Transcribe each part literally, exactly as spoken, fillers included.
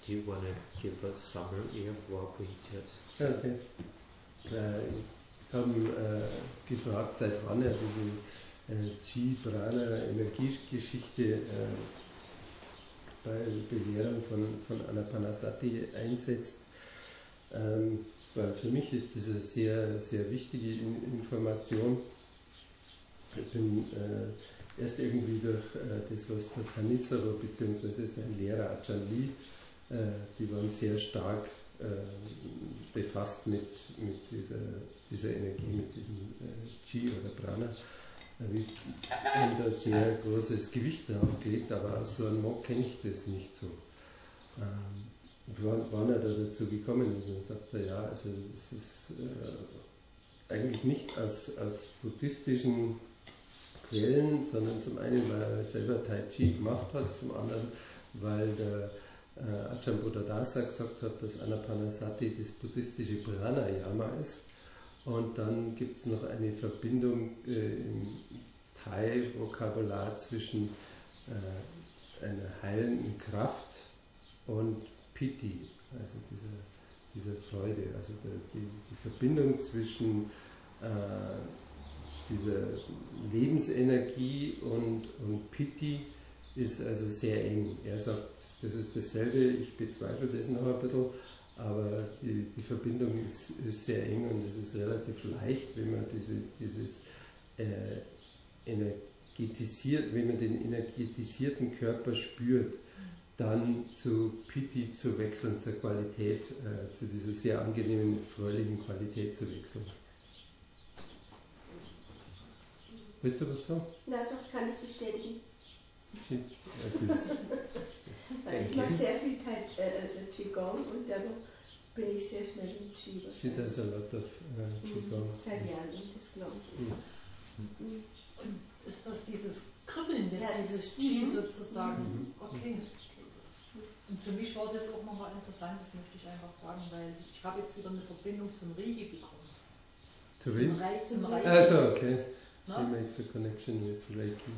do you want to give a summary of what we just said? Okay. Äh, ich habe äh, gefragt, seit wann er diese äh, Chi-Prana-Energiegeschichte äh, bei Belehrung von, von Anapanasati einsetzt. Ähm, weil für mich ist das eine sehr, sehr wichtige In- Information. Ich bin äh, erst irgendwie durch äh, das, was der Thanissaro bzw. sein Lehrer Ajahn Lee, äh, die waren sehr stark äh, befasst mit, mit dieser, dieser Energie, mit diesem äh, Chi oder Prana. Äh, wir haben da sehr großes Gewicht darauf gelegt, aber aus so einem Mock kenne ich das nicht so. Ähm, wann, wann er da dazu gekommen ist, und sagt er, ja, also es ist äh, eigentlich nicht aus, aus buddhistischen Quellen, sondern zum einen, weil er selber Tai Chi gemacht hat, zum anderen, weil der äh, Ajahn Buddhadasa gesagt hat, dass Anapanasati das buddhistische Pranayama ist. Und dann gibt es noch eine Verbindung äh, im Thai-Vokabular zwischen äh, einer heilenden Kraft und Piti, also dieser, dieser Freude, also der, die, die Verbindung zwischen äh, dieser Lebensenergie und, und Piti ist also sehr eng. Er sagt, das ist dasselbe, ich bezweifle das noch ein bisschen, aber die, die Verbindung ist, ist sehr eng und es ist relativ leicht, wenn man diese, dieses äh, energetisiert, wenn man den energetisierten Körper spürt, dann zu Piti zu wechseln, zur Qualität, äh, zu dieser sehr angenehmen, fröhlichen Qualität zu wechseln. Willst du was sagen? Na, das kann ich bestätigen. Weil ich mache sehr viel Tai, äh, Qigong und dadurch bin ich sehr schnell im Qi. She does a lot of uh, Qigong. Seit Jahren, das glaube ich ist das. Mhm. Ist das dieses Kribbeln, ja, dieses Qi mhm. sozusagen? Mhm. Okay. Und für mich war es jetzt auch nochmal interessant, das möchte ich einfach sagen, weil ich habe jetzt wieder eine Verbindung zum Reiki bekommen. Zu wem? Zum Reiki. Zum Reiki. Also, okay. She Na? makes a connection with Reiki.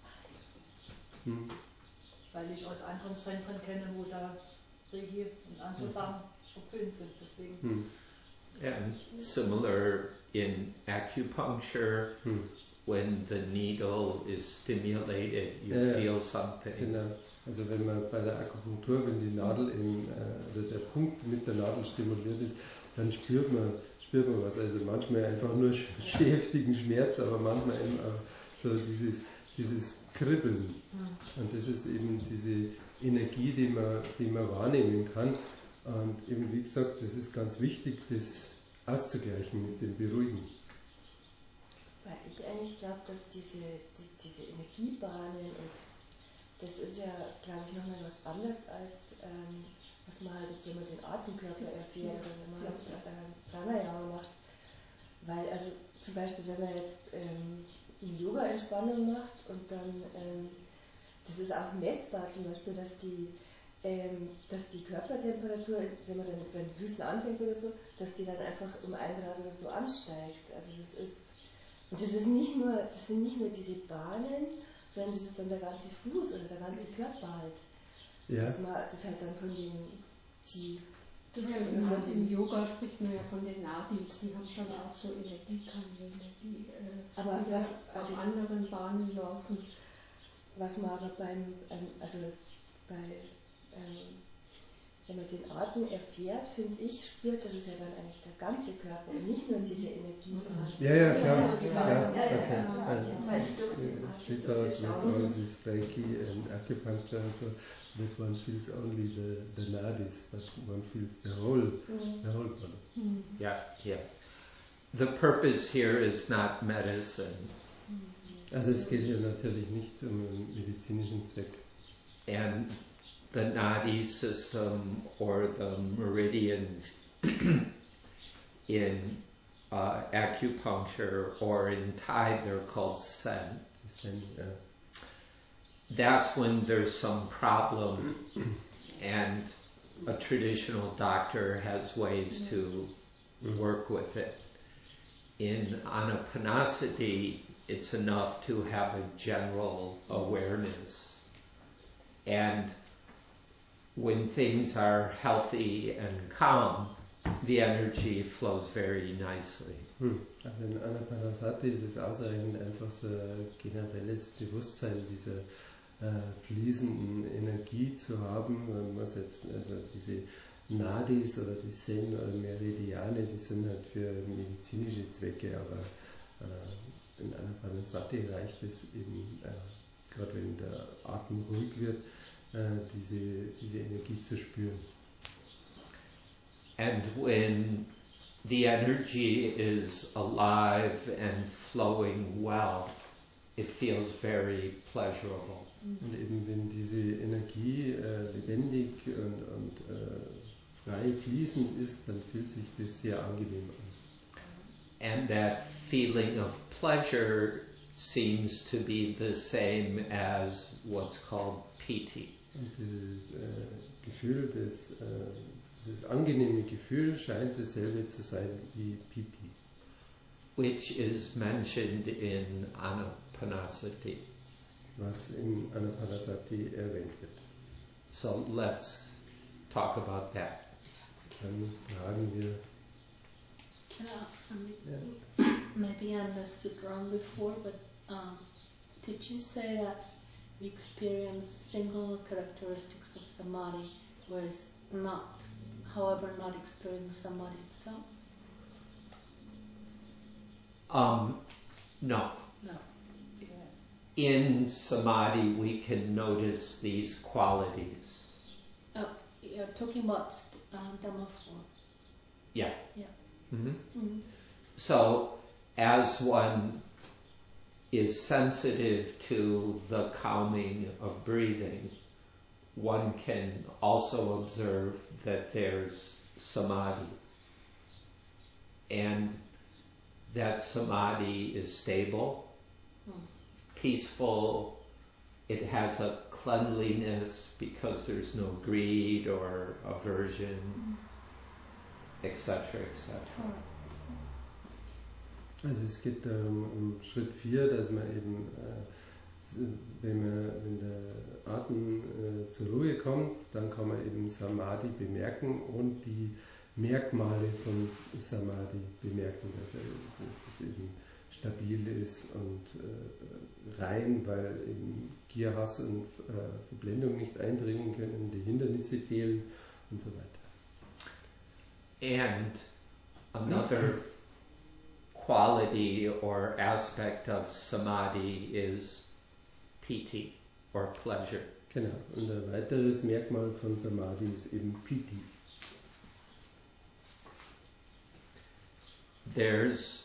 Hm. Weil ich aus anderen Zentren kenne, wo da Reiki und andere hm. Sachen verpönt sind. Deswegen. Hm. And similar in acupuncture, hm. when the needle is stimulated, you ja, feel something. Genau. Also wenn man bei der Akupunktur, wenn die Nadel im, äh, oder der Punkt mit der Nadel stimuliert ist, dann spürt man, spürt man was. Also manchmal einfach nur sch heftigen Schmerz, aber manchmal eben auch so dieses, dieses Kribbeln. Und das ist eben diese Energie, die man, die man wahrnehmen kann. Und eben wie gesagt, das ist ganz wichtig, das auszugleichen mit dem Beruhigen. Weil ich eigentlich glaube, dass diese, die, diese Energiebahnen und das ist ja, glaube ich, nochmal was anderes als ähm, was man halt jetzt, wenn man den Atemkörper erfährt oder wenn man halt äh, Pranayama macht. Weil, also zum Beispiel, wenn man jetzt ähm, eine Yoga-Entspannung macht und dann, ähm, das ist auch messbar zum Beispiel, dass die, ähm, dass die Körpertemperatur, wenn man dann beim Husten anfängt oder so, dass die dann einfach um ein Grad oder so ansteigt. Also das ist, und das ist nicht nur, das sind nicht nur diese Bahnen, sondern das ist dann der ganze Fuß oder der ganze Körper halt. Ja. Das, man, das halt dann von den Chi. Ja, im, im Yoga spricht man ja von den Nadis, die haben schon auch so Energiekanäle, die, äh, aber die was, auf also, anderen Bahnen laufen. Was man aber beim, also bei, ähm, wenn man den Atem erfährt, finde ich, spürt, das ist ja dann eigentlich der ganze Körper und nicht nur diese Energiebahn. Ja, ja, klar. Ja, klar. ja, Okay. ja, ja, weil es durch den She does with all this Reiki and acupuncture and so that one feels only the, the nadis, but one feels the whole, mm. the whole body. Mm. Yeah, yeah. The purpose here is not medicine. Also es geht hier natürlich nicht um einen medizinischen Zweck. And the nadi system or the meridians in uh, acupuncture or in Thai they're called sen. Sen, yeah. That's when there's some problem and a traditional doctor has ways mm-hmm. to work with it. In Anapanasati, it's enough to have a general awareness. And when things are healthy and calm, the energy flows very nicely. Hm. Also in Anapanasati ist es ausreichend, einfach so ein generelles Bewusstsein dieser äh, fließenden Energie zu haben. Man muss jetzt, also diese Nadis oder die Sen oder Meridiane, die sind halt für medizinische Zwecke, aber äh, in Anapanasati reicht es eben, äh, gerade wenn der Atem ruhig wird, äh, diese, diese Energie zu spüren. And when the energy is alive and flowing well, it feels very pleasurable. Und eben wenn diese Energie äh, lebendig und, und äh, frei fließend ist, dann fühlt sich das sehr angenehm an. And that feeling of pleasure seems to be the same as what's called piti. Und dieses äh, Gefühl, das, äh, dieses angenehme Gefühl scheint dasselbe zu sein wie Piti. Which is mentioned in Anapanasati. Was in Anapanasati erwähnt wird. So let's talk about that. Dann fragen wir. Can I ask something? Yeah. Maybe I understood wrong before, but um, did you say that you experience single characteristics of samadhi, whereas not, however, not experience samadhi itself? Um, no. No. In samadhi, we can notice these qualities. Oh, you're talking about um, Dhamma form. Yeah. Yeah. Mm-hmm. Mm-hmm. So, as one is sensitive to the calming of breathing, one can also observe that there's samadhi. And that samadhi is stable, Mm. peaceful, it has a cleanliness because there's no greed or aversion, et cetera, et cetera. Also es geht darum, um Schritt vier, dass man eben, äh, wenn, man, wenn der Atem äh, zur Ruhe kommt, dann kann man eben Samadhi bemerken und die Merkmale von Samadhi bemerken, dass, er, dass es eben stabil ist und äh, rein, weil eben Gier, Hass und äh, Verblendung nicht eindringen können, die Hindernisse fehlen und so weiter. And another quality or aspect of samadhi is piti, or pleasure. Genau, und ein weiteres Merkmal von Samadhi ist eben Piti. There's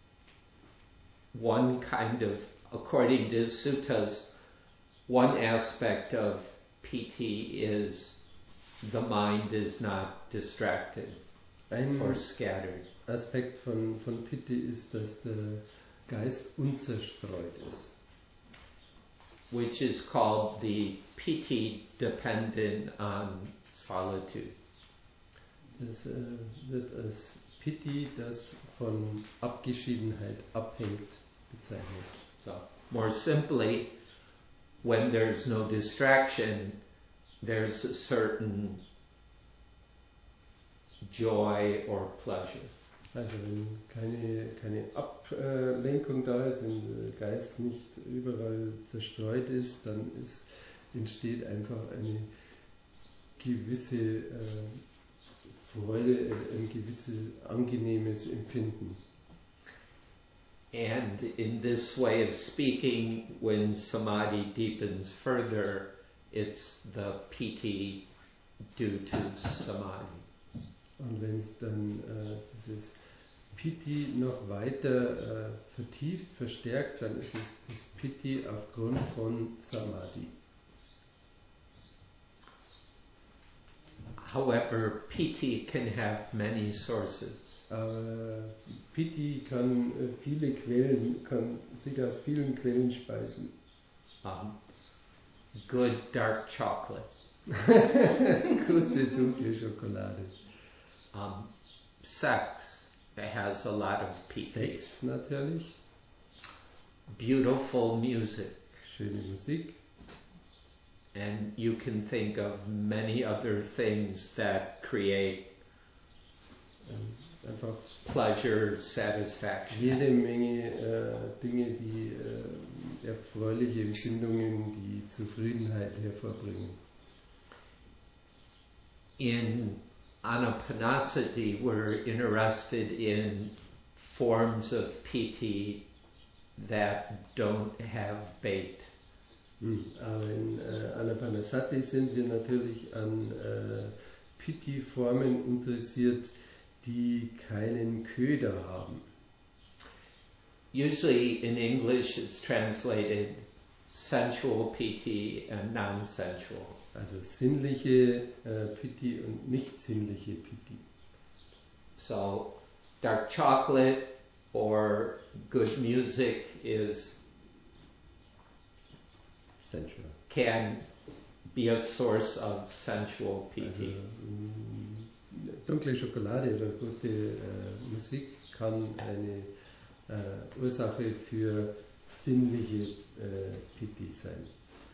one kind of, according to suttas, one aspect of piti is the mind is not distracted Ein or scattered. Aspekt von, von Piti ist, dass der Geist unzerstreut ist. Which is called the piti dependent on solitude. Das äh, wird als Piti, das von Abgeschiedenheit abhängt, bezeichnet. So, more simply, when there's no distraction, there's a certain joy or pleasure. Also wenn keine, keine Ablenkung da ist, wenn der Geist nicht überall zerstreut ist, dann ist, entsteht einfach eine gewisse äh, Freude, ein gewisses angenehmes Empfinden. And in this way of speaking, when samadhi deepens further, it's the piti due to samadhi. Und wenn es dann äh, dieses Piti noch weiter äh, vertieft, verstärkt, dann ist es das Piti aufgrund von Samadhi. However, piti can have many sources. Aber Piti kann äh, viele Quellen, kann sich aus vielen Quellen speisen. Um, good dark chocolate. Gute dunkle Schokolade. Um, sex, that has a lot of piti. Sex natürlich. Beautiful music. Schöne Musik. And you can think of many other things that create Ähm, einfach pleasure, satisfaction. jede Menge äh, Dinge, die äh, erfreuliche Empfindungen, die Zufriedenheit hervorbringen. In Anapanasati, we're interested in forms of piti that don't have bait. Hm. Aber in äh, Anapanasati sind wir natürlich an äh, Piti-Formen interessiert, die keinen Köder haben. Usually in English it's translated sensual piti and non-sensual. Also sinnliche äh, Piti und nicht sinnliche Piti. So dark chocolate or good music is Sensual. can be a source of sensual Also piti. mh, dunkle Schokolade oder gute äh, Musik kann eine äh, Ursache für sinnliche äh, Piti sein.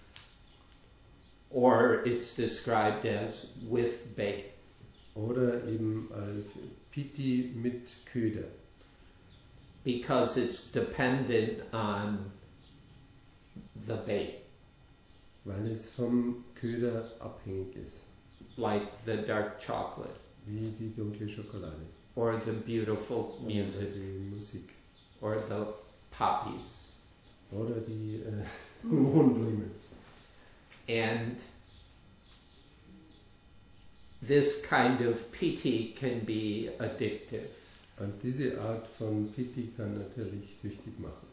Or it's described as with bait. Oder eben als Piti mit Köder. Because it's dependent on the bait, Weil es vom Köder abhängig ist. like the dark chocolate Wie die dunkle Schokolade. or the beautiful Oder music die Musik. or the poppies. Oder die äh, Mohnblumen. And this kind of piti can be addictive. Und diese Art von Piti kann natürlich süchtig machen.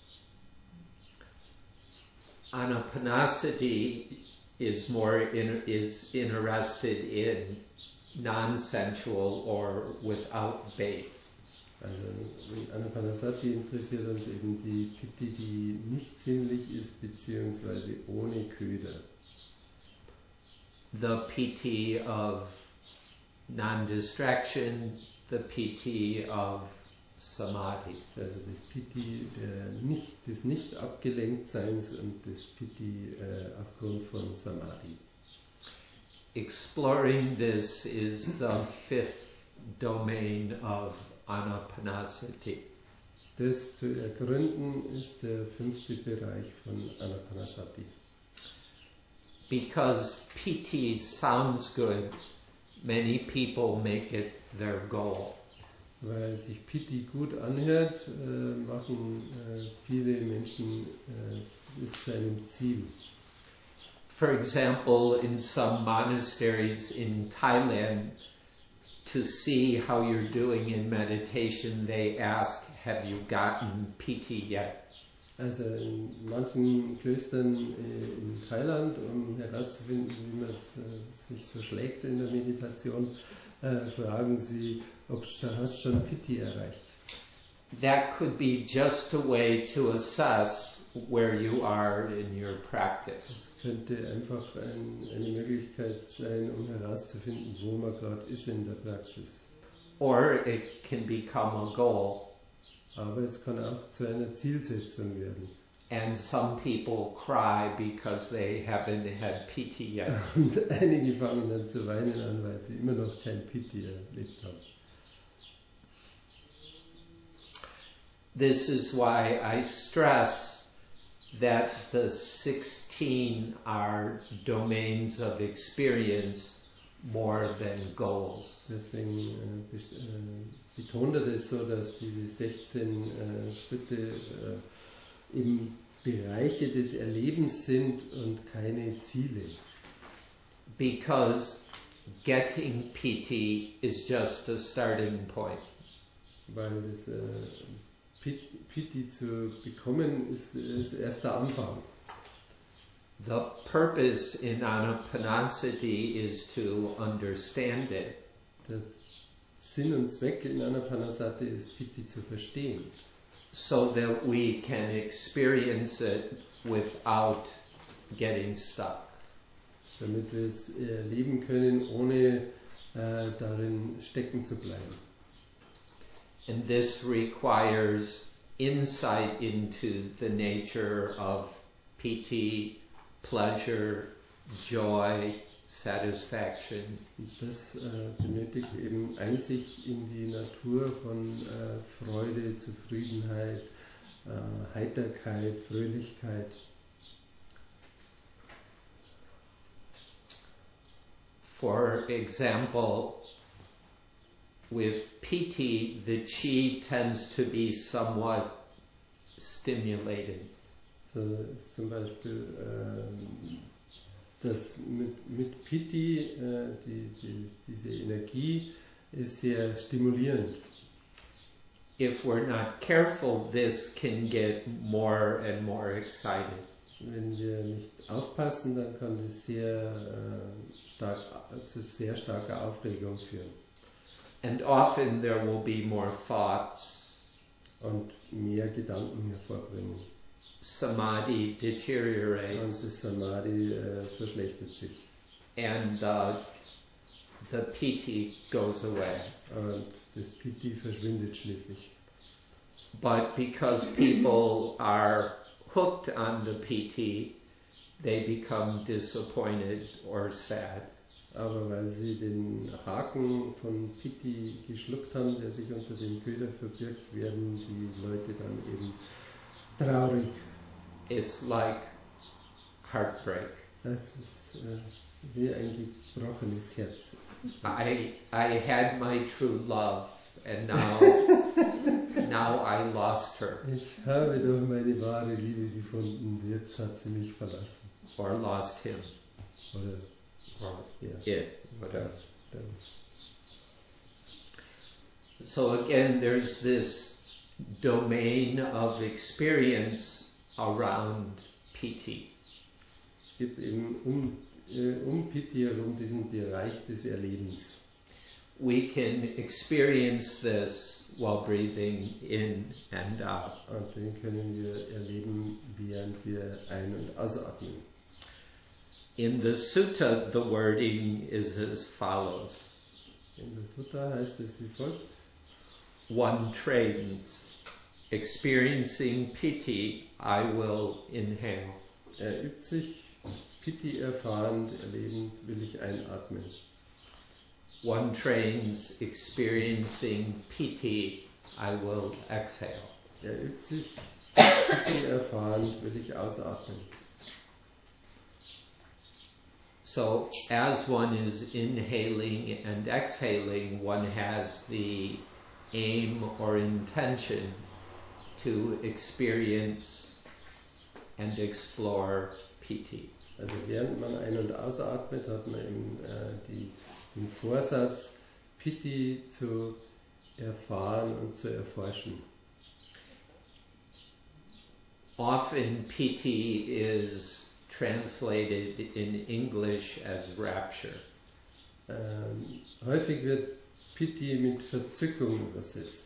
Anapanasati is more in, is interested in non-sensual or without bait. Also in Anapanasati interessiert uns eben die Piti, die nicht sinnlich ist, beziehungsweise ohne Köder. The piti of non-distraction, the piti of samadhi. Also das Piti der nicht, des Nicht-Abgelenktseins und das Piti äh, aufgrund von Samadhi. Exploring this is the fifth domain of Anapanasati. Das zu ergründen ist der fünfte Bereich von Anapanasati. Because piti sounds good, many people make it their goal. Weil sich Piti gut anhört, äh, machen äh, viele Menschen äh, es zu einem Ziel. For example, in some monasteries in Thailand, to see how you're doing in meditation, they ask, have you gotten piti yet? Also in manchen Klöstern äh, in Thailand, um herauszufinden, wie man äh, sich so schlägt in der Meditation, äh, fragen sie, ob du hast schon Piti erreicht. That could be just a way to assess where you are in your practice. Das könnte einfach ein, eine Möglichkeit sein, um herauszufinden, wo man gerade ist in der Praxis. Or it can become a goal. Aber es kann auch zu einer Zielsetzung werden. And some people cry because they haven't had piti yet. Und einige fangen dann zu weinen an, weil sie immer noch kein Piti erlebt haben. This is why I stress that the sixteen are domains of experience more than goals. Deswegen äh, best- äh, betont er das so, dass diese sechzehn äh, Schritte äh, eben Bereiche des Erlebens sind und keine Ziele. Because getting piti is just a starting point. Weil das äh, Pit- Piti zu bekommen ist, ist erst der Anfang. The purpose in Anapanasati is to understand it. Der Sinn und Zweck in Anapanasati ist, Piti zu verstehen, so that we can experience it without getting stuck. damit wir es erleben können, ohne äh, darin stecken zu bleiben. And this requires insight into the nature of piti, pleasure, joy, satisfaction. Und das äh, benötigt eben Einsicht in die Natur von äh, Freude, Zufriedenheit, äh, Heiterkeit, Fröhlichkeit. For example, with piti, the chi tends to be somewhat stimulated. So ist zum Beispiel äh, das mit, mit Piti, äh, die, die, diese Energie ist sehr stimulierend. If we're not careful, this can get more and more excited. Wenn wir nicht aufpassen, dann kann das sehr äh, stark zu sehr starker Aufregung führen. And often there will be more thoughts. Und mehr Gedanken hervorbringen. Samadhi deteriorates. Und das Samadhi äh, verschlechtert sich. And uh, the piti goes away. Und das Piti verschwindet schließlich. But because people are hooked on the piti, they become disappointed or sad. Aber weil sie den Haken von Piti geschluckt haben, der sich unter dem Köder verbirgt, werden die Leute dann eben traurig. It's like heartbreak. Das ist äh, wie ein gebrochenes Herz. I I had my true love and now now I lost her. Ich habe doch meine wahre Liebe gefunden, jetzt hat sie mich verlassen. Or lost him. Oder Or ja. it, whatever. Dann. So again, there's this domain of experience around piti. Es gibt eben um, äh, um Piti herum diesen Bereich des Erlebens. We can experience this while breathing in and out. Und den können wir erleben, während wir ein- und ausatmen. In the sutta, the wording is as follows. In der Sutta heißt es wie folgt. One trains. Experiencing piti, I will inhale. Er übt sich, Piti erfahrend, erlebend will ich einatmen. One trains. Experiencing piti, I will exhale. Er übt sich, Piti erfahrend will ich ausatmen. So as one is inhaling and exhaling, one has the aim or intention to experience and explore piti. Also während man ein- und ausatmet, hat man eben äh, die, den Vorsatz, Piti zu erfahren und zu erforschen. Often piti is translated in English as rapture. Ähm, häufig wird Piti mit Verzückung übersetzt.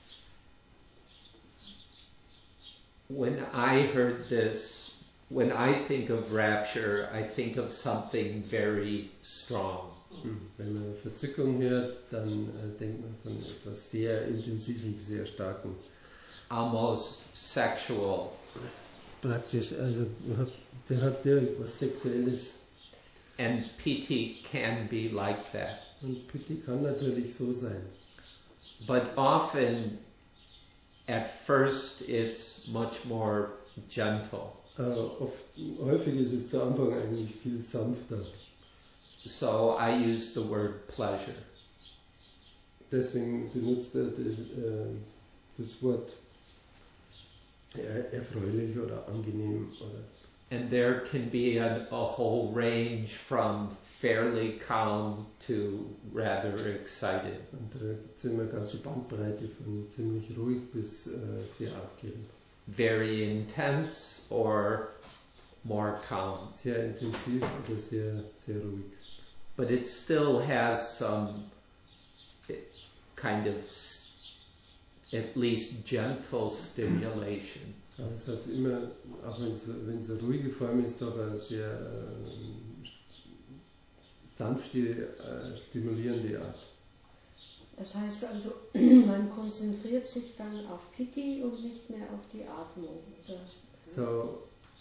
When I heard this, when I think of rapture, I think of something very strong. Hm. Wenn man Verzückung hört, dann äh, denkt man von etwas sehr Intensivem, sehr Starkem. Almost sexual. Praktisch, also der hat direkt was Sexuelles. And piti can be like that. Und Piti kann natürlich so sein. But often, at first, it's much more gentle. Aber oft, häufig ist es zu Anfang eigentlich viel sanfter. So I use the word pleasure. Deswegen benutzt er die, äh, das Wort er, erfreulich oder angenehm. Oder And there can be a, a whole range from fairly calm to rather excited. und da gibt es immer eine ganze Bandbreite von ziemlich ruhig bis äh, sehr aufgeregt. Very intense or more calm. Sehr intensiv oder sehr, sehr ruhig. But it still has some kind of at least gentle stimulation. Aber es hat immer, auch wenn es, wenn es eine ruhige Form ist, doch eine sehr äh, sanfte, äh, stimulierende Art. Das heißt also, man konzentriert sich dann auf Piti und nicht mehr auf die Atmung. Oder? So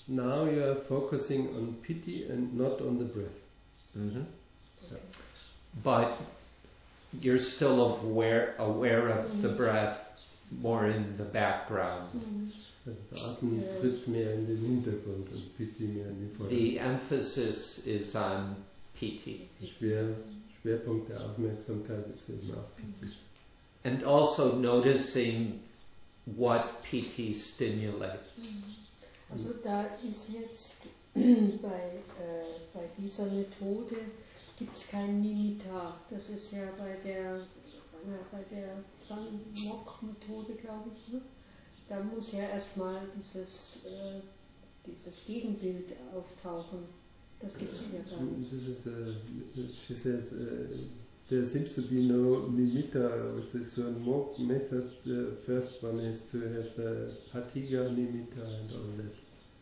now you are focusing on piti and not on the breath. Mm-hmm. Okay. But you're still aware, aware of mm-hmm. the breath more in the background. Mm-hmm. Der Atem tritt mehr in den Hintergrund und piti mehr in den Vordergrund. The emphasis is on piti. Schwer, Schwerpunkt der Aufmerksamkeit ist eben auf piti. And also noticing what piti stimulates. Also da ist jetzt bei, äh, bei dieser Methode gibt es kein Nimitta. Das ist ja bei der, äh, bei der San-Mok-Methode, glaube ich. Ne? Da muss ja erstmal dieses, äh, dieses Gegenbild auftauchen. Das gibt es ja gar nicht. This is a, she says, uh, there seems to be no nimitta with the San-Mok method. The first one is to have the Patiga nimitta and all that.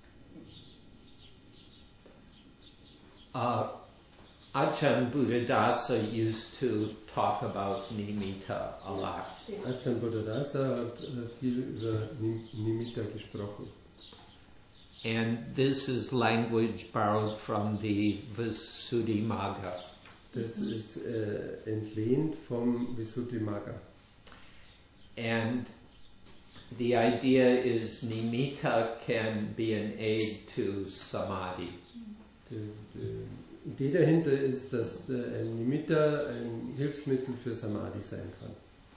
Uh, Ajahn Buddhadasa used to talk about nimitta a lot. Ajahn Buddhadasa hat uh, viel über nimitta gesprochen. And this is language borrowed from the Visuddhimagga. Das ist äh, entlehnt vom Visuddhimagga. And the idea is nimitta can be an aid to samadhi. Die, die Idee dahinter ist, dass ein Nimitta ein Hilfsmittel für Samadhi sein kann.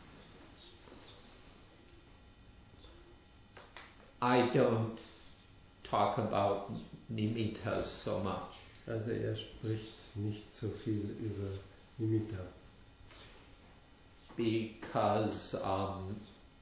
I don't talk about nimittas so much. Also er spricht nicht so viel über Nimitta. Because um,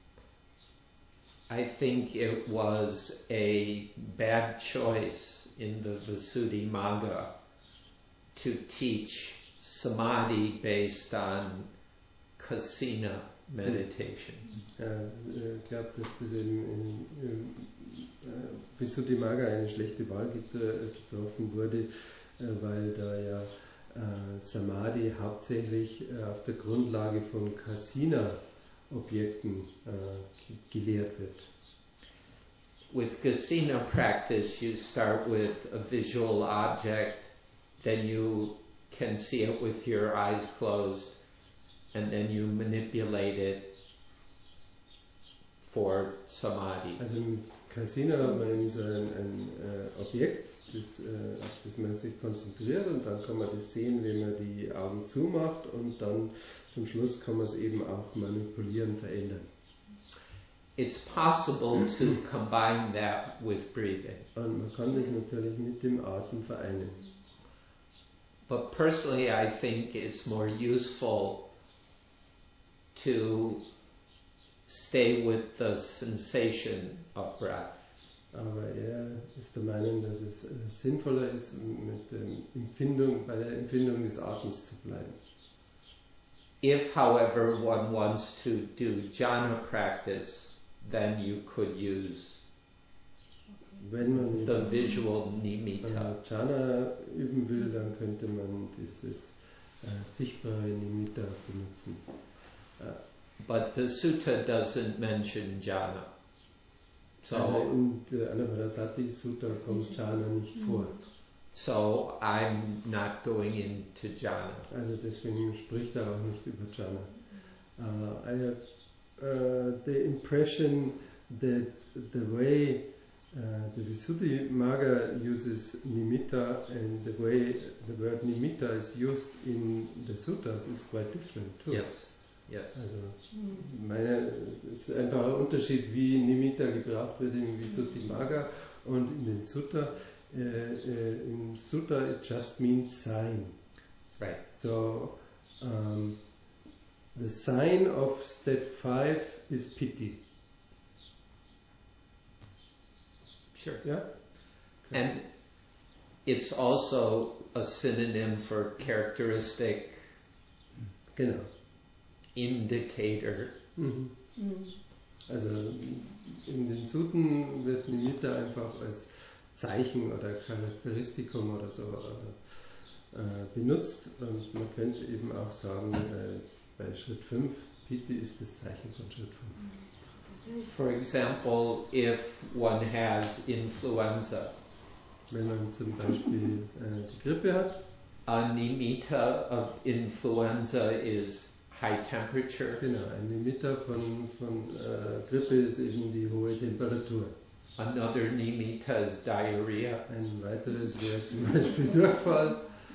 I think it was a bad choice in the Visuddhimagga to teach samadhi based on kasina meditation. Ich glaube, dass das im, im, im äh, Visuddhimagga eine schlechte Wahl getroffen wurde, äh, weil da ja äh, Samadhi hauptsächlich äh, auf der Grundlage von Kasina-Objekten äh, gelehrt wird. With Kasina practice, you start with a visual object, then you can see it with your eyes closed, and then you manipulate it for samadhi. Also mit Kasina hat man so ein, ein äh, Objekt, das, äh, auf das man sich konzentriert, und dann kann man das sehen, wenn man die Augen zumacht, und dann zum Schluss kann man es eben auch manipulieren, verändern. It's possible to combine that with breathing. Und man kann das natürlich mit dem Atem vereinen. But personally, I think it's more useful to stay with the sensation of breath. Aber er ist der Meinung, dass es äh, sinnvoller ist, mit der Empfindung, bei der Empfindung des Atems zu bleiben. If, however, one wants to do jhana practice, then you could use Wenn man the visual nimitta. äh, Jhana üben will, dann könnte man dieses äh, sichtbare Nimitta benutzen. Äh, But the sutta doesn't mention jhana. So, also in der Anapanasati Sutta kommt Jhana nicht vor. so I'm not going into jhana. Also deswegen spricht er auch nicht über Jhana. Uh, I have uh, the impression that the way uh, the Visuddhimagga uses nimitta and the way the word nimitta is used in the suttas is quite different too. Yes, yes. Also meine, es ist einfach ein Unterschied, wie nimitta gebraucht wird im Visuddhimagga und in den Sutta. Uh, uh, in Sutta it just means sign. Right. So um, the sign of step five is piti. Sure. Yeah? Okay. And it's also a synonym for characteristic, Genau. indicator. Mhm. Also in den Sutten wird Nimitta einfach als Zeichen oder Charakteristikum oder so äh, benutzt, und man könnte eben auch sagen, äh, jetzt bei Schritt fünf, Piti ist das Zeichen von Schritt fünf. For example, if one has influenza, Wenn man zum Beispiel äh, die Grippe hat. A nimitta of influenza is high temperature. Genau, ein Nimitta von, von äh, Grippe ist eben die hohe Temperatur. Another nimitta is diarrhea. Ein weiteres wäre zum Beispiel Durchfall.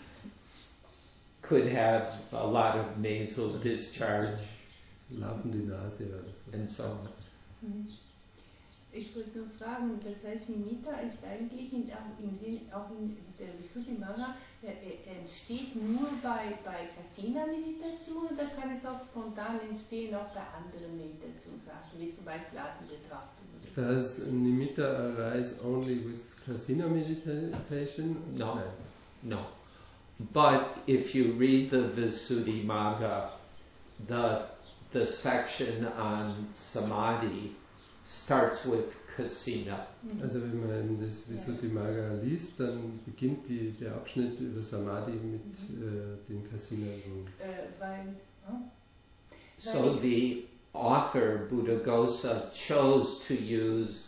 Could have a lot of nasal discharge. Laufende Nase oder so. And so on. Ich wollte nur fragen, das heißt, Nimitta ist eigentlich in, auch, im Sinn, auch in der Visuddhimagga, er, er entsteht nur bei, bei Kasina-Meditation oder kann es auch spontan entstehen, auch bei anderen Meditationsarten, wie zum Beispiel Atembetrachtung? Does Nimitta arise only with Kasina meditation? No, no. But if you read the Visuddhimagga, the, the section on Samadhi starts with Kasina. Also wenn man das Visuddhimagga liest, dann beginnt die, der Abschnitt über Samadhi mit äh, den Kasina-Übungen. Äh, weil, hm? So the author, Buddhaghosa, chose to use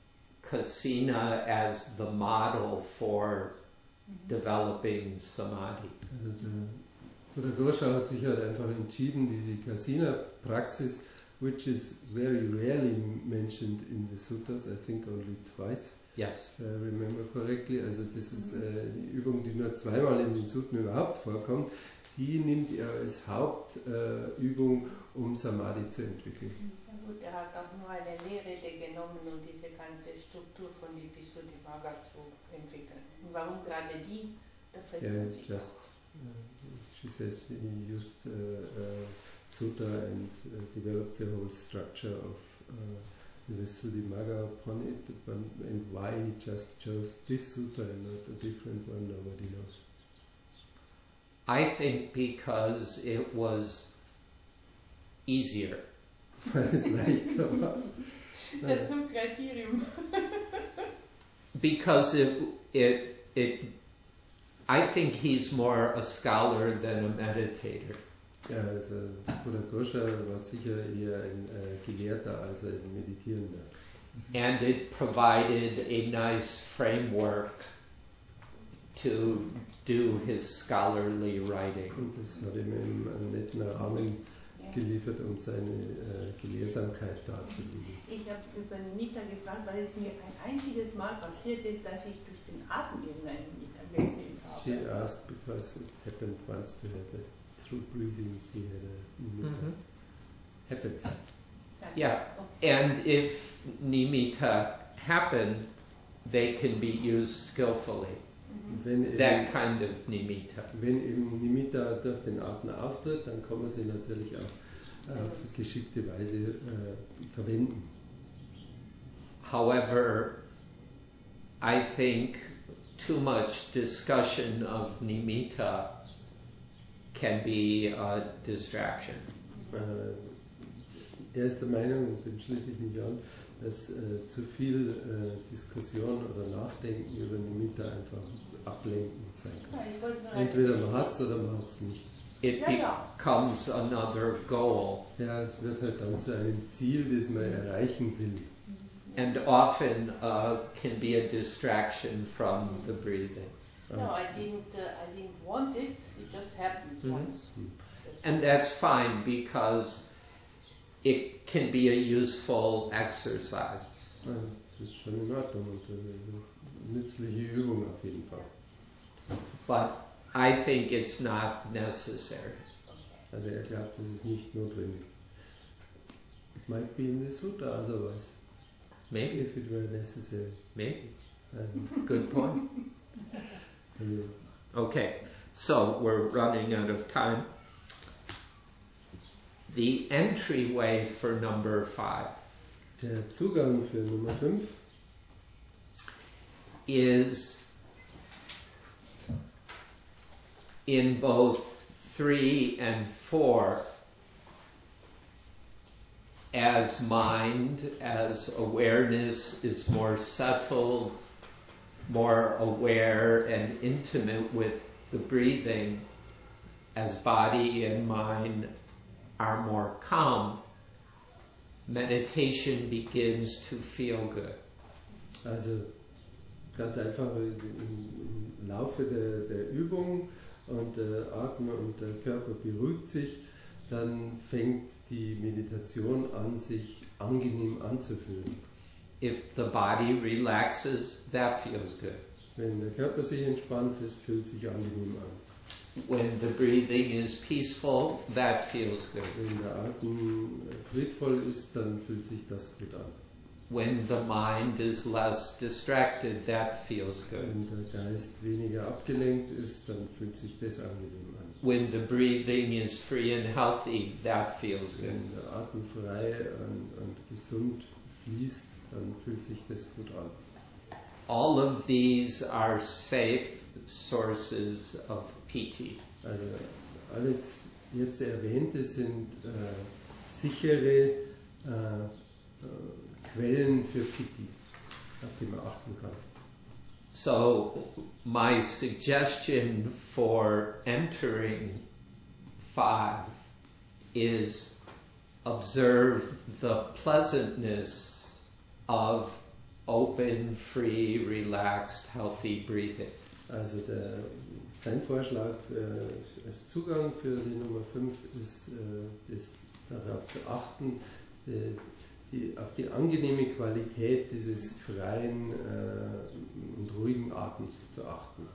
Kasina as the model for developing Samadhi. Also der Buddhaghosa hat sich halt einfach entschieden, diese Kasina-Praxis, which is very rarely mentioned in the suttas, I think only twice, Yes. if I remember correctly. Also das ist äh, eine Übung, die nur zweimal in den Sutten überhaupt vorkommt. Die nimmt er als Hauptübung, äh, um Samadhi zu entwickeln. Ja gut, er hat auch nur eine Lehrrede genommen, um diese ganze Struktur von die Visuddhimagga zu entwickeln. Und warum gerade die? Da fragt Yeah, man sich just, uh, she says he used uh, uh, sutta and uh, developed the whole structure of uh, the Visuddhimagga upon it, but, and why he just chose this sutta and not a different one, nobody knows. I think because it was easier. Weil es leichter war. Das zum Kriterium. Because it, it, it, I think he's more a scholar than a meditator. Ja, also Buddhaghosa war sicher eher ein äh, Gelehrter als ein Meditierender. And it provided a nice framework to do his scholarly writing. Und das hat ihm einen, einen netten Rahmen geliefert, um seine äh, Gelehrsamkeit darzulegen. Ich habe über Nimitta gefragt, weil es mir ein einziges Mal passiert ist, dass ich durch den Atem irgendeinen Nimitta gesehen habe. She asked because it happened once to her that through breathing she had a nimitta. Mhm. Happens. Yeah, and if nimitta happen, they can be used skillfully. Wenn eben, That kind of nimitta. wenn eben Nimitta durch den Atem auftritt, dann kann man sie natürlich auch auf geschickte Weise äh, verwenden. However, I think too much discussion of nimitta can be a distraction. Äh, er ist der Meinung, und dem schließe ich mich an, dass äh, zu viel äh, Diskussion oder Nachdenken über Nimitta einfach ablenkend sein kann. Ja, ich wollte nur Entweder man hat es oder man hat es nicht. It Ja, ja. becomes another goal. Ja, es wird halt dann zu einem Ziel, das man erreichen will. And often uh, can be a distraction from the breathing. No, I didn't. Uh, I didn't want it. It just happened Mhm. once. And that's fine because it can be a useful exercise. Ja, das ist schon in Ordnung und eine nützliche Übung auf jeden Fall. But I think it's not necessary. Also er glaubt, das ist nicht notwendig. It might be in the sutta otherwise, Maybe, if it were necessary. maybe. Also, Good point. also Okay, so we're running out of time. The entryway for number five der Zugang für Nummer fünf is in both three and four as mind, as awareness is more settled, more aware and intimate with the breathing, as body and mind are more calm, meditation begins to feel good. Also ganz einfach im, im Laufe der, der Übung und der Atem und der Körper beruhigt sich, dann fängt die Meditation an, sich angenehm anzufühlen. If the body relaxes, that feels good. Wenn der Körper sich entspannt, es fühlt sich angenehm an. When the breathing is peaceful, that feels good. Wenn der Atem friedvoll ist, dann fühlt sich das gut an. When the mind is less distracted, that feels good. Wenn der Geist weniger abgelenkt ist, dann fühlt sich das angenehm an. When the breathing is free and healthy, that feels good. Wenn der Atem frei und, und gesund fließt, dann fühlt sich das gut an. All of these are safe sources of piti. Also alles jetzt Erwähnte sind äh, sichere äh, äh, Quellen für Piti, auf die man achten kann. So my suggestion for entering five is observe the pleasantness of open, free, relaxed, healthy breathing. Also der, sein Vorschlag für, als Zugang für die Nummer fünf ist, äh, ist darauf zu achten, die, die, auf die angenehme Qualität dieses freien äh, und ruhigen Atems zu achten.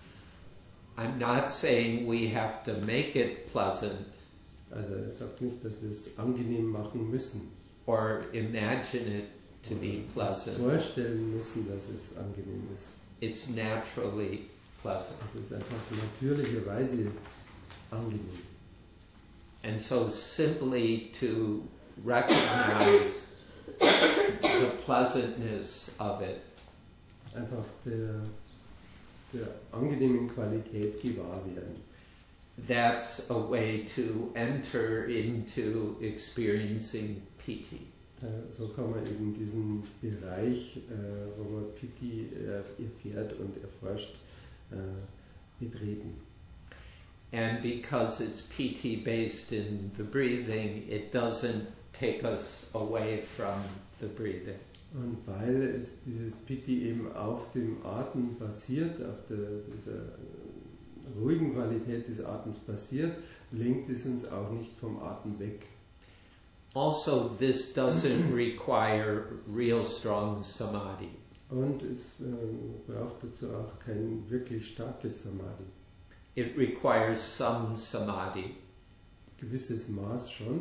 I'm not saying we have to make it pleasant. Also er sagt nicht, dass wir es angenehm machen müssen. Or imagine it to be pleasant. Vorstellen müssen, dass es angenehm ist. It's naturally pleasant. Es ist einfach natürlicherweise angenehm. And so simply to recognize the pleasantness of it. Einfach der, der angenehmen Qualität gewahr werden. That's a way to enter into experiencing piti. So kann man eben diesen Bereich, wo man Piti erfährt und erforscht, betreten. And because it's piti based in the breathing, it doesn't take us away from the breathing. Und weil es dieses Piti eben auf dem Atem basiert, auf der, dieser ruhigen Qualität des Atems basiert, lenkt es uns auch nicht vom Atem weg. Also, this doesn't require real strong samadhi. Und es äh, braucht dazu auch kein wirklich starkes Samadhi. It requires some samadhi. Gewisses Maß schon.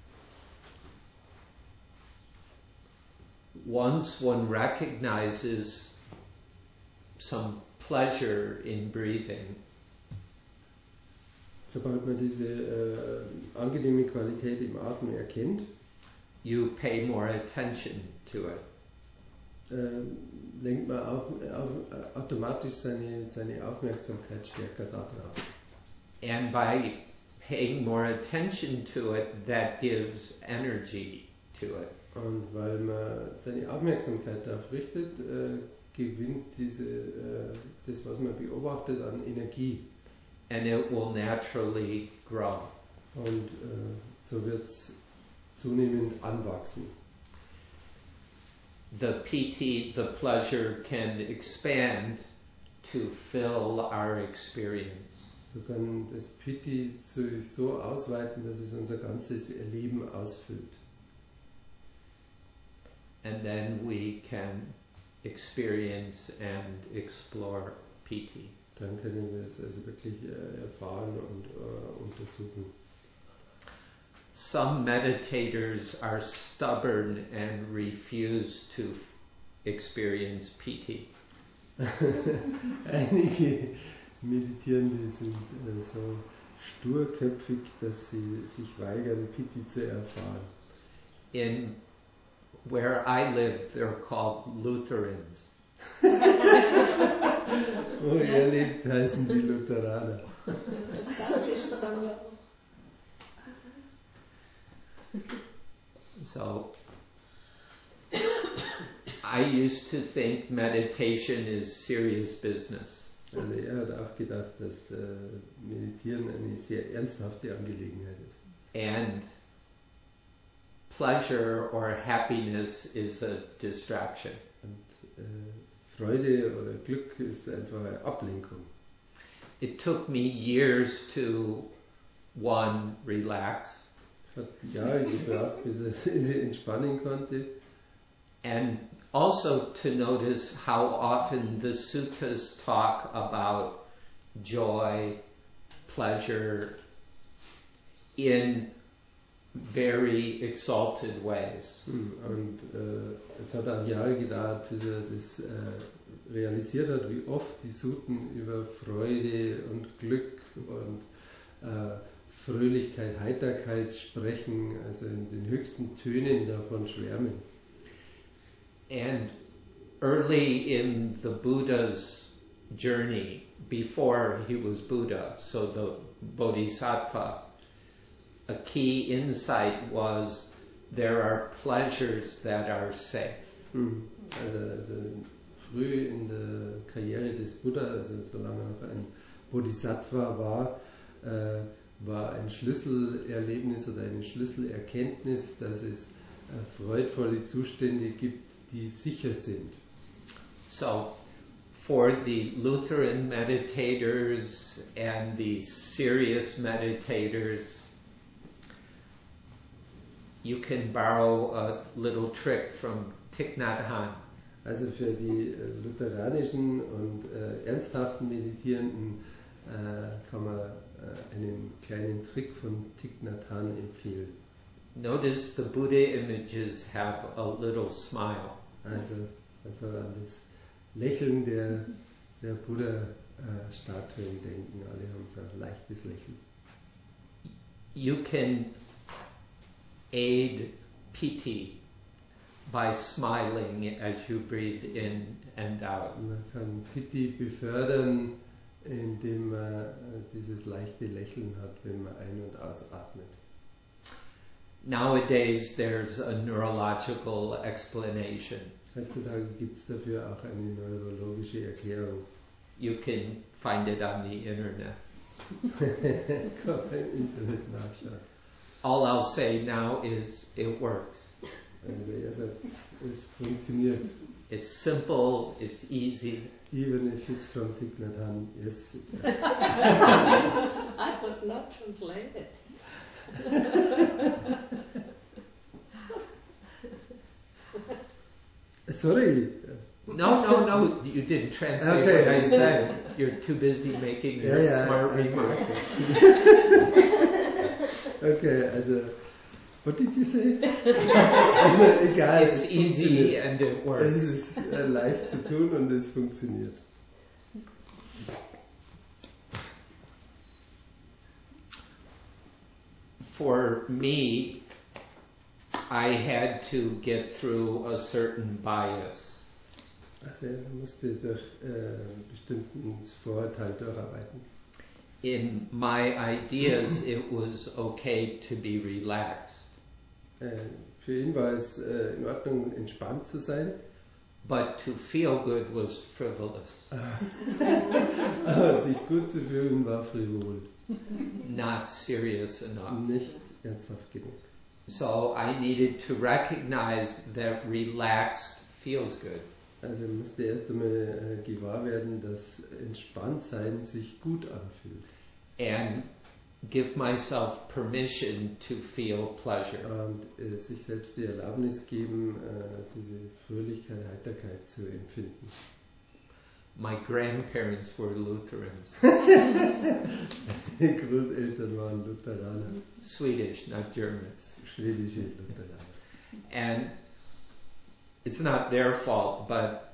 Once one recognizes some pleasure in breathing, sobald man diese äh, angenehme Qualität im Atem erkennt, you pay more attention to it. Äh, lenkt man auf, auf, automatisch seine, seine Aufmerksamkeit stärker darauf. And by paying more attention to it, that gives energy to it. Und weil man seine Aufmerksamkeit darauf richtet, äh, gewinnt diese, äh, das, was man beobachtet, an Energie. And it will naturally grow. Und äh, so wird es zunehmend anwachsen. The piti, the pleasure, can expand to fill our experience. So kann das Piti sich so ausweiten, dass es unser ganzes Erleben ausfüllt. And then we can experience and explore piti. Dann können wir es also wirklich äh, erfahren und äh, untersuchen. Some meditators are stubborn and refuse to f- experience piti. Einige Meditierende sind äh, so sturköpfig, dass sie sich weigern, Piti zu erfahren. In where I live, they're called Lutherans. Wo er lebt, heißen die Lutheraner. So, I used to think meditation is serious business. Also er hat auch gedacht, dass äh, Meditieren eine sehr ernsthafte Angelegenheit ist. And pleasure or happiness is a distraction. Und äh, Freude oder Glück ist einfach eine Ablenkung. It took me years to, one, relax. Es hat Jahre gebraucht, bis er entspannen konnte. And also to notice how often the suttas talk about joy, pleasure in very exalted ways. Und äh, es hat auch Jahre gedauert, bis er das äh, realisiert hat, wie oft die Suten über Freude und Glück und äh, Fröhlichkeit, Heiterkeit sprechen, also in den höchsten Tönen davon schwärmen. And early in the Buddha's journey, before he was Buddha, so the Bodhisattva, a key insight was there are pleasures that are safe. Also, also früh in der Karriere des Buddha, also solange er noch ein Bodhisattva war, äh, war ein Schlüsselerlebnis oder eine Schlüsselerkenntnis, dass es äh, freudvolle Zustände gibt, die sicher sind. So, for the Lutheran meditators and the serious meditators, you can borrow a little trick from Thich Nhat Hanh. Also für die äh, lutheranischen und äh, ernsthaften Meditierenden äh, kann man äh, einen kleinen Trick von Thich Nhat Hanh empfehlen. Notice the Buddha images have a little smile. Also man soll an das Lächeln der, der Buddha-Statuen äh, denken. Alle haben so ein leichtes Lächeln. You can aid piti by smiling as you breathe in and out. Man kann Piti befördern, indem man dieses leichte Lächeln hat, wenn man ein- und ausatmet. Nowadays there's a neurological explanation. Heutzutage gibt es dafür auch eine neurologische Erklärung. You can find it on the internet. Kann man im Internet nachschauen. All I'll say now is it works. Also er sagt, es funktioniert. It's simple, it's easy. Even if it's from Thich Nhat Hanh, yes. It does. I was not translated. Sorry. No, no, no, you didn't translate Okay. what I said. You're too busy making your Yeah, yeah, smart okay. remarks. Okay, also, what did you say? Also egal. It's es easy funktioniert. and it works. Es ist äh, leicht zu tun und es funktioniert. For me, I had to get through a certain bias. Also er musste durch äh, bestimmten Vorurteil durcharbeiten. In my ideas, it was okay to be relaxed. Äh, für ihn war es äh, in Ordnung, entspannt zu sein, But to feel good was frivolous, aber sich gut zu fühlen war frivol, not serious enough. nicht ernsthaft genug. So I needed to recognize that relaxed feels good. Also er musste erst einmal äh, gewahr werden, dass Entspanntsein sich gut anfühlt. And give myself permission to feel pleasure. Und äh, sich selbst die Erlaubnis geben, äh, diese Fröhlichkeit, Heiterkeit zu empfinden. My grandparents were Lutherans, Die Großeltern waren Lutheraner, Swedish, not Germans. schwedische Lutheraner. And it's not their fault, but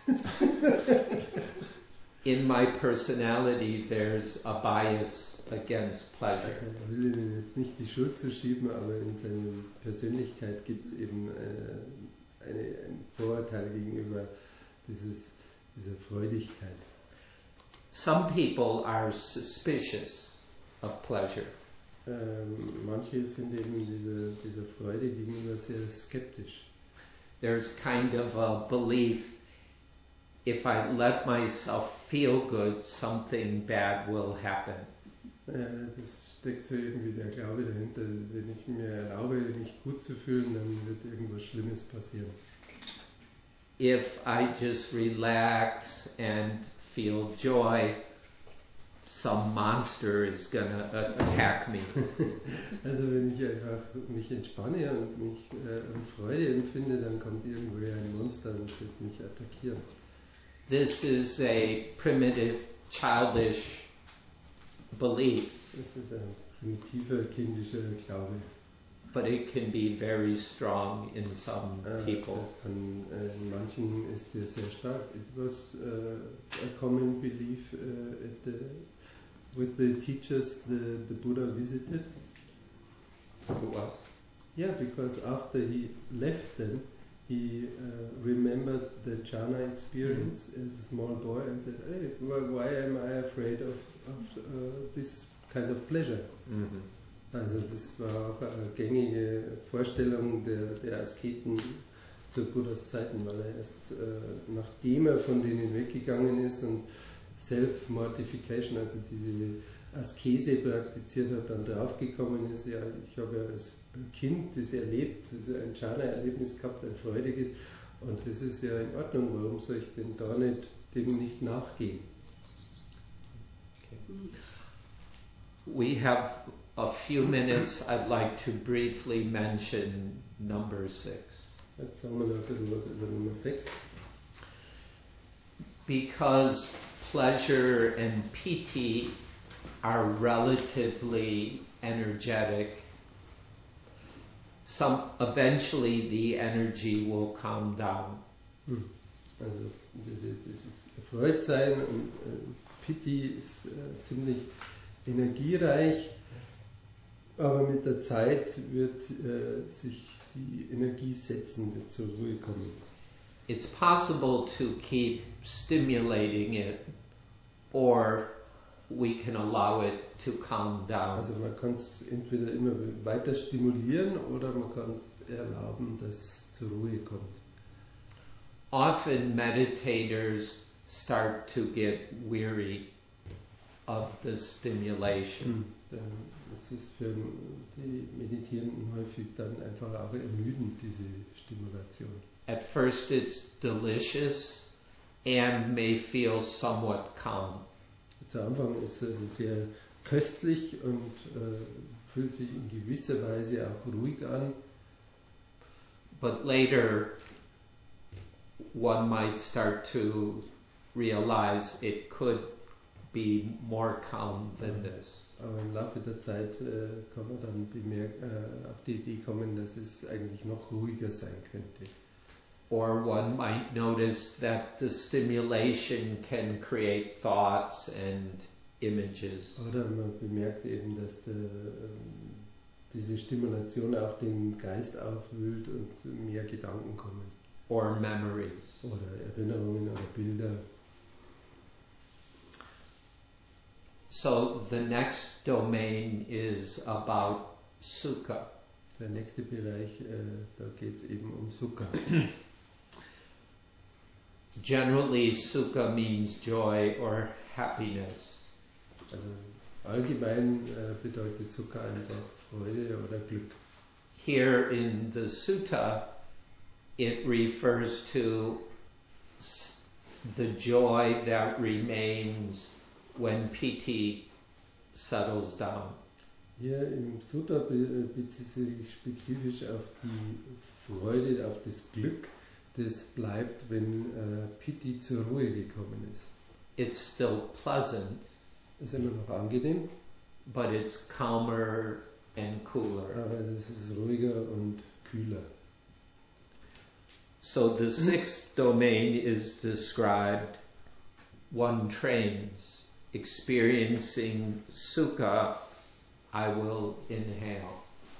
in my personality there's a bias against pleasure. Also er will ihnen jetzt nicht die Schuld zuschieben, aber in seiner Persönlichkeit gibt es eben äh, eine, ein Vorurteil gegenüber dieses, dieser Freudigkeit. Some people are suspicious of pleasure. Ähm, manche sind eben dieser, dieser Freude gegenüber sehr skeptisch. There's kind of a belief, if I let myself feel good, something bad will happen. Äh, das steckt so irgendwie der Glaube dahinter, wenn ich mir erlaube, mich gut zu fühlen, dann wird irgendwas Schlimmes passieren. if I just relax and feel joy, some monster is gonna attack me. Also wenn ich einfach mich entspanne und mich äh, an Freude empfinde, dann kommt irgendwo ein Monster und wird mich attackieren. This is a primitive, childish belief. Das ist ein primitiver, kindischer Glaube. But it can be very strong in some äh, people. Kann, äh, in manchen ist der sehr stark. It was uh, a common belief uh, at the, with the teachers the, the Buddha visited. It was. Yeah, because after he left them, he uh, remembered the jhana experience mm-hmm. as a small boy and said, hey, why, why am I afraid of, of uh, this kind of pleasure? Mm-hmm. Also das war auch eine gängige Vorstellung der, der Asketen zu Buddhas Zeiten, weil er erst äh, nachdem er von denen weggegangen ist und Self-Mortification, also diese Askese praktiziert hat, dann draufgekommen ist, ja, ich habe ja als Kind das erlebt, also ein Jhana-Erlebnis gehabt, ein freudiges, und das ist ja in Ordnung, warum soll ich denn da nicht, dem nicht nachgehen? Okay. We have a few minutes. I'd like to briefly mention number six. Jetzt sagen wir noch ein bisschen was über Nummer sechs. Because pleasure and piti are relatively energetic, some eventually the energy will calm down. Hm. Also dieses, dieses Erfreutsein und äh, Piti ist äh, ziemlich energiereich, aber mit der Zeit wird äh, sich die Energie setzen, wird zur Ruhe kommen. It's possible to keep stimulating it, or we can allow it to calm down. Also man kann es entweder immer weiter stimulieren oder man kann es erlauben, dass es zur Ruhe kommt. Often meditators start to get weary of the stimulation. Das ist für die Meditierenden häufig dann einfach auch ermüdend, diese Stimulation. At first it's delicious and may feel somewhat calm. Zu Anfang ist es also sehr köstlich und äh, fühlt sich in gewisser Weise auch ruhig an. But later one might start to realize it could be more calm than this. Aber im Laufe der Zeit äh, kann man dann bemerk- äh, auf die Idee kommen, dass es eigentlich noch ruhiger sein könnte. Or one might notice that the stimulation can create thoughts and images. Oder man bemerkt eben, dass der, ähm, diese Stimulation auch den Geist aufwühlt und mehr Gedanken kommen. Or memories. Oder Erinnerungen oder Bilder. So the next domain is about sukha. Der nächste Bereich, äh, da geht es eben um Sukha. Generally, sukha means joy or happiness. Also allgemein äh, bedeutet Sukha einfach Freude oder Glück. Here in the sutta, it refers to the joy that remains when piti settles down. Hier im Sutta be- bezieht sich spezifisch auf die Freude, auf das Glück, das bleibt, wenn äh, Piti zur Ruhe gekommen ist. It's still pleasant, Ist immer noch angenehm, but it's calmer and cooler. aber es ist ruhiger und kühler. So the sixth domain is described, one trains, experiencing sukha, I will inhale.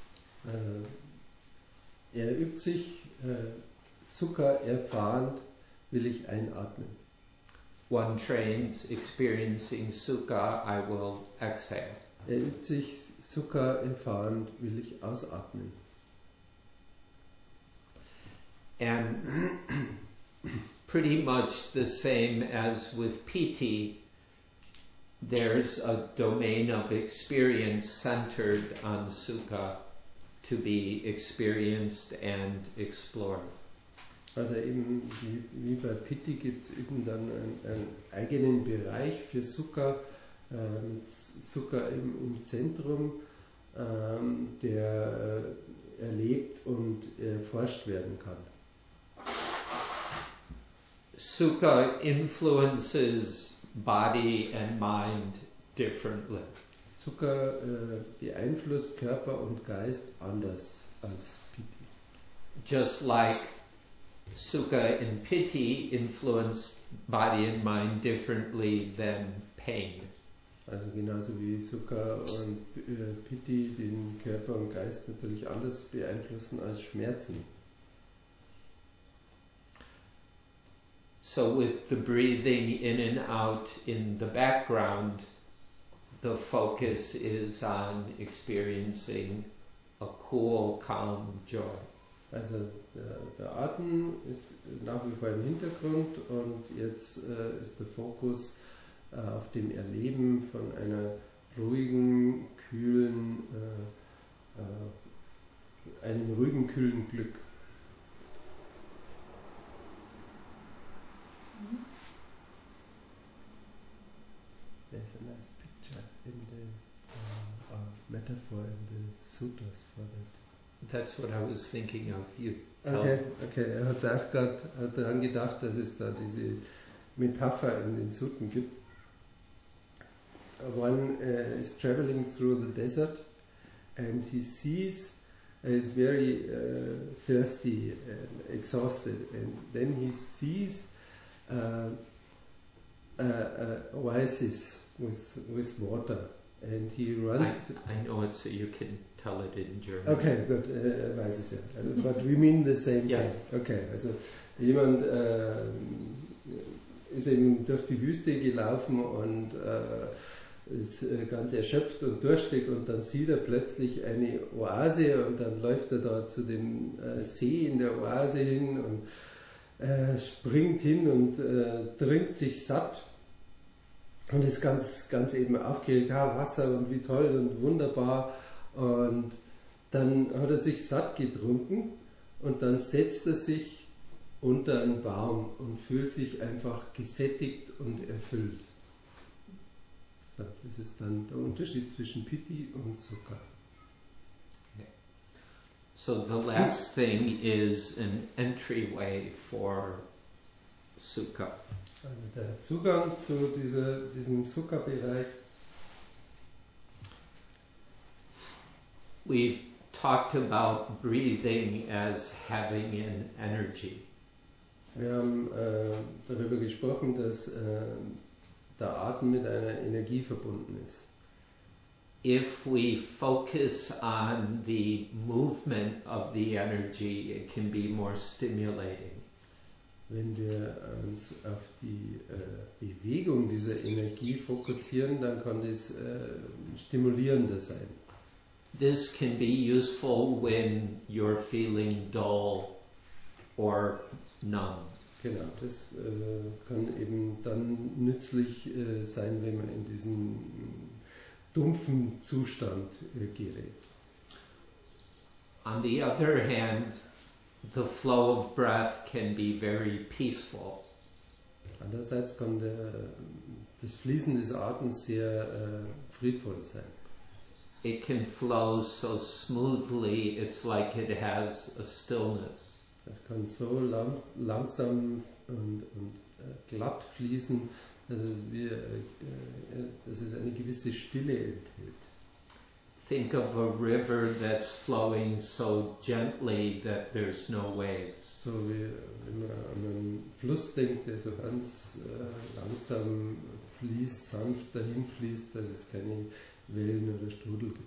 Äh, er übt sich, äh, Sukha erfahrend will ich einatmen. One trains, experiencing sukha, I will exhale. Er übt sich, Sukha erfahrend will ich ausatmen. And pretty much the same as with piti, there's a domain of experience centered on sukha to be experienced and explored. Also eben wie, wie bei Piti gibt es eben dann einen, einen eigenen Bereich für Sukha, äh, mit Sukha eben im Zentrum, ähm, der äh, erlebt und erforscht werden kann. Sukha influences body and mind differently. Sukha äh, beeinflusst Körper und Geist anders als Piti. Just like Sukha and Piti influence body and mind differently than pain. Also genauso wie Sukha und äh, Piti den Körper und Geist natürlich anders beeinflussen als Schmerzen. So with the breathing in and out in the background, the focus is on experiencing a cool, calm joy. Also der, der Atem ist nach wie vor im Hintergrund und jetzt äh, ist der Fokus äh, auf dem Erleben von einer ruhigen, kühlen, äh, äh, einem ruhigen, kühlen Glück. Mhm. There's a nice picture in the uh, uh, metaphor in the sutras for that. That's what I was thinking of. You tell Okay, okay. Er hat auch gerade daran gedacht, dass es da diese Metapher in den Suten gibt. One uh, is traveling through the desert and he sees uh, is very uh, thirsty and exhausted, and then he sees uh, a, a oasis with with water, and he runs. I, to I know it, so you can tell it in German. Okay, gut, er weiß es ja. But we mean the same Yes. thing. Okay, also jemand äh, ist eben durch die Wüste gelaufen und äh, ist äh, ganz erschöpft und durstig, und dann sieht er plötzlich eine Oase und dann läuft er da zu dem äh, See in der Oase hin und äh, springt hin und äh, trinkt sich satt und ist ganz, ganz eben aufgeregt, ah, Wasser und wie toll und wunderbar. Und dann hat er sich satt getrunken und dann setzt er sich unter einen Baum und fühlt sich einfach gesättigt und erfüllt. Das ist dann der Unterschied zwischen Piti und Sukha. So the last thing is an entryway for Sukha. Also der Zugang zu dieser, diesem Sukha-Bereich. We've talked about breathing as having an energy. Wir haben äh, darüber gesprochen, dass äh, der Atem mit einer Energie verbunden ist. If we focus on the movement of the energy, it can be more stimulating. Wenn wir uns auf die äh, Bewegung dieser Energie fokussieren, dann kann das äh, stimulierender sein. This can be useful when you're feeling dull or numb. Genau, das äh, kann eben dann nützlich äh, sein, wenn man in diesen dumpfen Zustand äh, gerät. On the other hand, the flow of breath can be very peaceful. Andererseits kann der, das Fließen des Atems sehr äh, friedvoll sein. It can flow so smoothly, it's like it has a stillness. Es kann so lang, langsam und, und äh, glatt fließen, dass es, wie, äh, äh, dass es eine gewisse Stille enthält. Think of a river that's flowing so gently that there's no waves. So wie wenn man an einen Fluss denkt, der so ganz äh, langsam fließt, sanft dahin fließt, dass es keine Wellen oder Strudel gibt.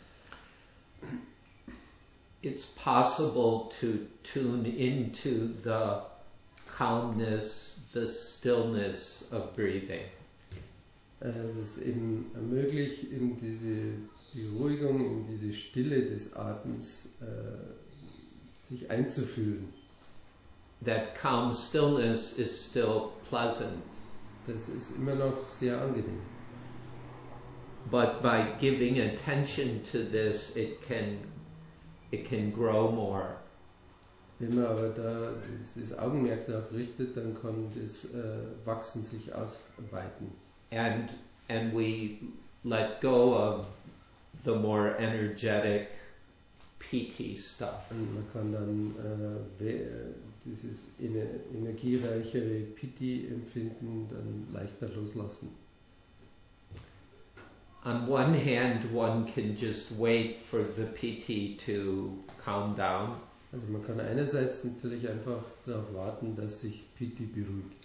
It's possible to tune into the calmness, the stillness of breathing. Es ist eben möglich, in diese Beruhigung, in diese Stille des Atems äh, sich einzufühlen. That calm stillness is still pleasant. Das ist immer noch sehr angenehm. But by giving attention to this, it can it can grow more. Wenn man aber da das Augenmerk darauf richtet, dann kann das äh, Wachsen sich ausweiten. And and we let go of the more energetic P T stuff. Und man kann dann äh, dieses ener energiereichere P T-Empfinden dann leichter loslassen. On one hand, one can just wait for the P T to calm down. Also man kann einerseits natürlich einfach darauf warten, dass sich P T beruhigt.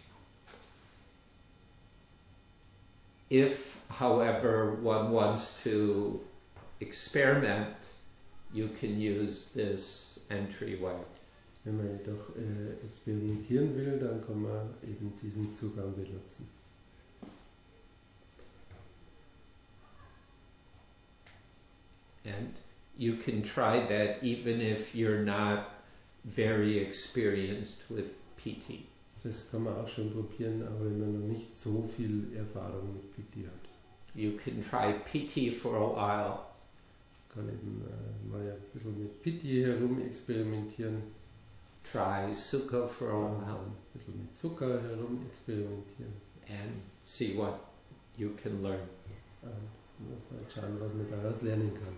If, however, one wants to experiment, you can use this entryway. Wenn man jedoch äh, experimentieren will, dann kann man eben diesen Zugang benutzen. And you can try that even if you're not very experienced with P T. Das kann man auch schon probieren, aber wenn man noch nicht so viel Erfahrung mit P T hat. You can try P T for a while. Kann eben äh, mal ein bisschen mit P T herum experimentieren. Try Sukha for a while. Ein bisschen mit Zucker herum experimentieren. And see what you can learn. Und muss man schauen, was man daraus lernen kann.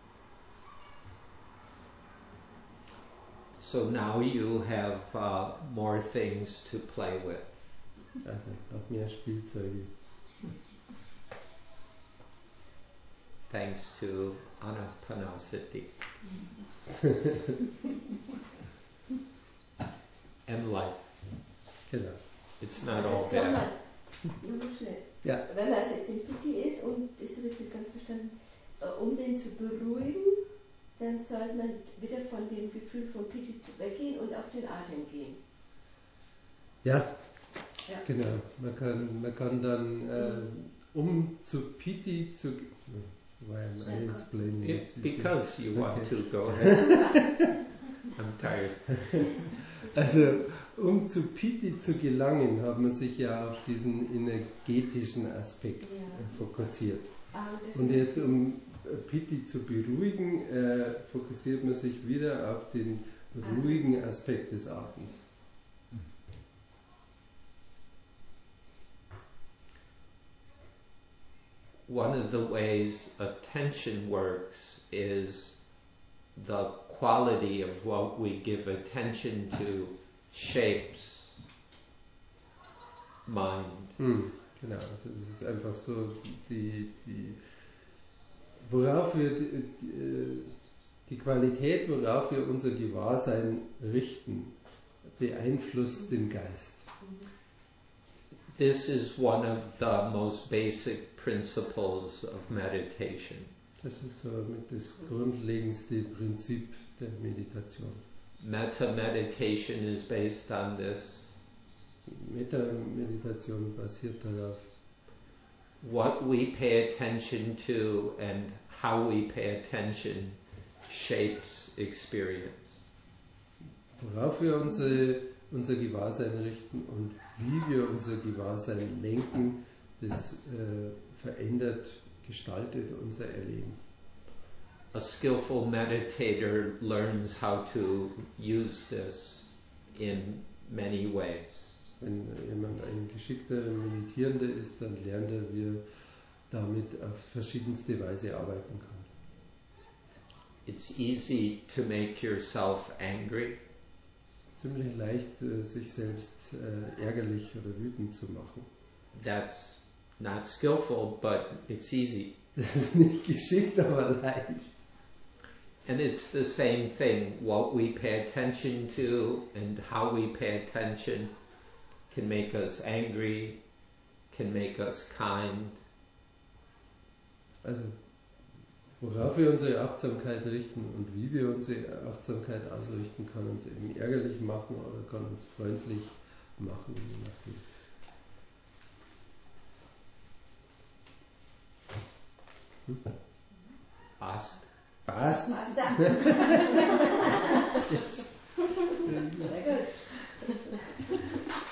So now you have uh, more things to play with. Also noch mehr Spielzeuge. Thanks to Anapanasati. And life. Genau. It's not Also, all sag bad. mal, nur noch schnell. Ja. Wenn man jetzt im P T ist und das habe ich jetzt nicht ganz verstanden, äh, um den zu beruhigen, dann sollte man wieder von dem Gefühl von P T weggehen und auf den Atem gehen. Ja, Ja. genau. Man kann, man kann dann, äh, um zu P T zu... Why am I explaining It, it? because you want Okay. to go ahead. I'm tired. Also, um zu P T zu gelangen, hat man sich ja auf diesen energetischen Aspekt Ja. äh, fokussiert. Ah, das Und jetzt, um P T zu beruhigen, äh, fokussiert man sich wieder auf den ruhigen Aspekt des Atems. One of the ways attention works is the quality of what we give attention to shapes mind. Hm, genau, also es ist einfach so, die, die, worauf wir die, die, die Qualität, worauf wir unser Gewahrsein richten, beeinflusst den Geist. This is one of the most basic principles of meditation. Das ist so mit das grundlegendste Prinzip der Meditation. Metta meditation is based on this. Metta-Meditation basiert darauf. What we pay attention to and how we pay attention shapes experience. Worauf wir unsere, unser Gewahrsein richten und wie wir unser Gewahrsein lenken, das äh, verändert, gestaltet unser Erleben. A skillful meditator learns how to use this in many ways. Wenn jemand ein geschickter Meditierender ist, dann lernt er, wie er damit auf verschiedenste Weise arbeiten kann. It's easy to make yourself angry. Ziemlich leicht, äh, sich selbst äh, ärgerlich oder wütend zu machen. That's not skillful, but it's easy. Das ist nicht geschickt, aber leicht. And it's the same thing. What we pay attention to and how we pay attention can make us angry, can make us kind. Also, worauf wir unsere Achtsamkeit richten und wie wir unsere Achtsamkeit ausrichten, kann uns eben ärgerlich machen oder kann uns freundlich machen, je nachdem. Hm? Passt. Passt. Basta. Sehr gut.